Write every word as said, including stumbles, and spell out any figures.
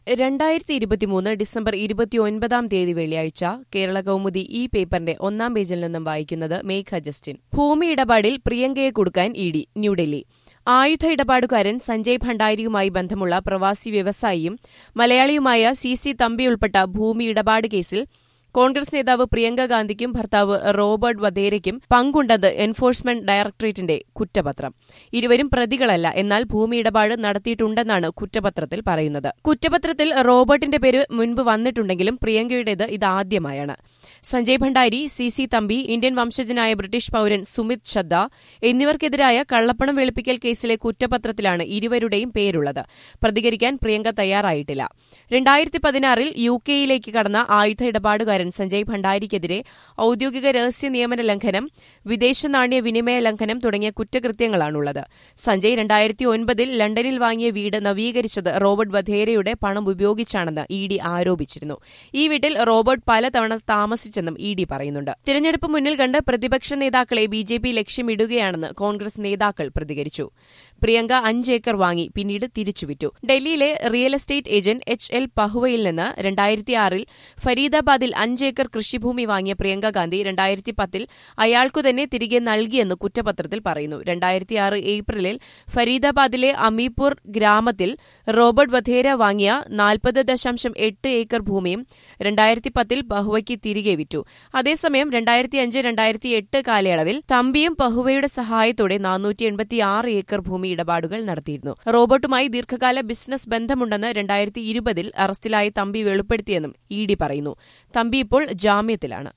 രണ്ടായിരത്തി ഇരുപത്തിമൂന്ന് ഡിസംബർ ഇരുപത്തിയൊൻപതാം തീയതി വെള്ളിയാഴ്ച കേരള കൗമുദി ഈ പേപ്പറിന്റെ ഒന്നാം പേജിൽ നിന്നും വായിക്കുന്നത് മേഘ ജസ്റ്റിൻ. ഭൂമി ഇടപാടിൽ പ്രിയങ്കയെ കൊടുക്കാൻ ഇ ഡി ന്യൂഡൽഹി. ആയുധ ഇടപാടുകാരൻ സഞ്ജയ് ഭണ്ഡാരിയുമായി ബന്ധമുള്ള പ്രവാസി വ്യവസായിയും മലയാളിയുമായ സി സി തമ്പി ഉൾപ്പെട്ട ഭൂമി ഇടപാട് കേസിൽ കോൺഗ്രസ് നേതാവ് പ്രിയങ്ക ഗാന്ധിക്കും ഭർത്താവ് റോബർട്ട് വധേരയ്ക്കും പങ്കുണ്ടെന്ന് എൻഫോഴ്സ്മെന്റ് ഡയറക്ടറേറ്റിന്റെ കുറ്റപത്രം. ഇരുവരും പ്രതികളല്ല, എന്നാൽ ഭൂമി ഇടപാട് നടത്തിയിട്ടുണ്ടെന്നാണ് കുറ്റപത്രത്തിൽ പറയുന്നത്. കുറ്റപത്രത്തിൽ റോബർട്ടിന്റെ പേര് മുൻപ് വന്നിട്ടുണ്ടെങ്കിലും പ്രിയങ്കയുടേത് ഇതാദ്യമായാണ്. Sanjay Bhandari, C C Thampi, Indian വംശജനായ ബ്രിട്ടീഷ് പൌരൻ സുമിത് ഛദ്ദ എന്നിവർക്കെതിരായ കള്ളപ്പണം വെളുപ്പിക്കൽ കേസിലെ കുറ്റപത്രത്തിലാണ് ഇരുവരുടെയും പേരുള്ളത്. പ്രതികരിക്കാൻ പ്രിയങ്ക തയ്യാറായിട്ടില്ല. രണ്ടായിരത്തി പതിനാറിൽ യു കെയിലേക്ക് കടന്ന ആയുധ ഇടപാടുകാരൻ സഞ്ജയ് ഭണ്ഡാരിക്കെതിരെ ഔദ്യോഗിക രഹസ്യ നിയമന ലംഘനം, വിദേശ നാണ്യ വിനിമയ ലംഘനം തുടങ്ങിയ കുറ്റകൃത്യങ്ങളാണുള്ളത്. സഞ്ജയ് രണ്ടായിരത്തി ഒൻപതിൽ ലണ്ടനിൽ വാങ്ങിയ വീട് നവീകരിച്ചത് റോബർട്ട് വധേരയുടെ പണം ഉപയോഗിച്ചാണെന്ന് ഇ ഡി ആരോപിച്ചിരുന്നു. ഈ വീട്ടിൽ റോബർട്ട് പലതവണ താമസിച്ചെന്നും ഇ ഡി പറയുന്നുണ്ട്. തിരഞ്ഞെടുപ്പ് മുന്നിൽ കണ്ട് പ്രതിപക്ഷ നേതാക്കളെ ബി ജെ പി ലക്ഷ്യമിടുകയാണെന്ന് കോൺഗ്രസ് നേതാക്കൾ പ്രതികരിച്ചു. പ്രിയങ്ക അഞ്ച് ഏക്കർ വാങ്ങി പിന്നീട് തിരിച്ചുവിറ്റു. ഡൽഹിയിലെ real estate agent H L പഹുവയിൽ നിന്ന് രണ്ടായിരത്തി ആറിൽ ഫരീദാബാദിൽ അഞ്ച് ഏക്കർ കൃഷിഭൂമി വാങ്ങിയ പ്രിയങ്ക ഗാന്ധി രണ്ടായിരത്തി പത്തിൽ അയാൾക്കു തന്നെ തിരികെ നൽകിയെന്ന് കുറ്റപത്രത്തിൽ പറയുന്നു. രണ്ടായിരത്തി ആറ് ഏപ്രിലിൽ ഫരീദാബാദിലെ അമീപൂർ ഗ്രാമത്തിൽ റോബർട്ട് വധേര വാങ്ങിയ നാൽപ്പത് ദശാംശം എട്ട് ഏക്കർ ഭൂമിയും രണ്ടായിരത്തി പത്തിൽ പഹുവയ്ക്ക് തിരികെ വിറ്റു. അതേസമയം രണ്ടായിരത്തി അഞ്ച് രണ്ടായിരത്തി എട്ട് കാലയളവിൽ തമ്പിയും പഹുവയുടെ സഹായത്തോടെ നാനൂറ്റി എൺപത്തിയാറ് ഏക്കർ ഭൂമി ഇടപാടുകൾ നടത്തിയിരുന്നു. റോബർട്ടുമായി ദീർഘകാല ബിസിനസ് ബന്ധമുണ്ടെന്ന് രണ്ടായിരത്തി ഇരുപതിൽ അറസ്റ്റിലായ തമ്പി വെളിപ്പെടുത്തിയെന്നും ഇ ഡി പറയുന്നു. തമ്പി ഇപ്പോൾ ജാമ്യത്തിലാണ്.